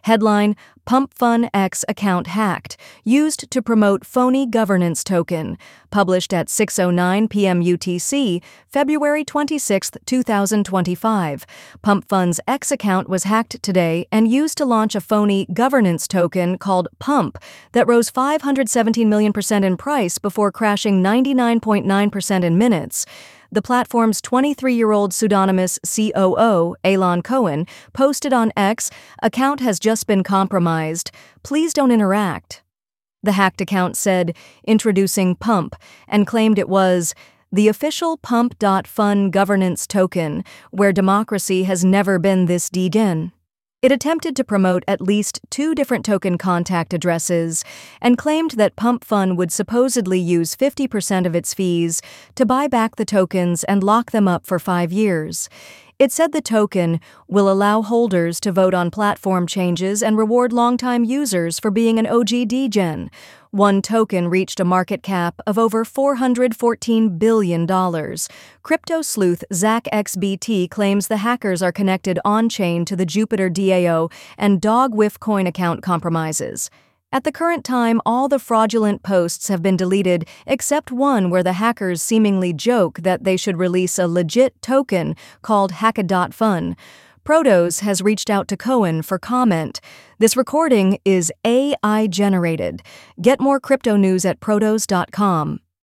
Headline: PumpFun X account hacked, used to promote phony governance token. Published at 6:09 p.m. UTC, February 26, 2025. PumpFun's X account was hacked today and used to launch a phony governance token called Pump that rose 517 million% in price before crashing 99.9% in minutes. The platform's 23-year-old pseudonymous COO, Elon Cohen, posted on X, "Account has just been compromised. Please don't interact." The hacked account said, introducing Pump, and claimed it was the official Pump.Fun governance token, where democracy has never been this deep. It attempted to promote at least 2 different token contact addresses and claimed that PumpFun would supposedly use 50% of its fees to buy back the tokens and lock them up for 5 years. It said the token will allow holders to vote on platform changes and reward longtime users for being an OG degen. One token reached a market cap of over $414 billion. Crypto sleuth ZachXBT claims the hackers are connected on-chain to the Jupiter DAO and Dog Coin account compromises. At the current time, all the fraudulent posts have been deleted except one where the hackers seemingly joke that they should release a legit token called Hacked.Fun. Protos has reached out to Cohen for comment. This recording is AI generated. Get more crypto news at protos.com.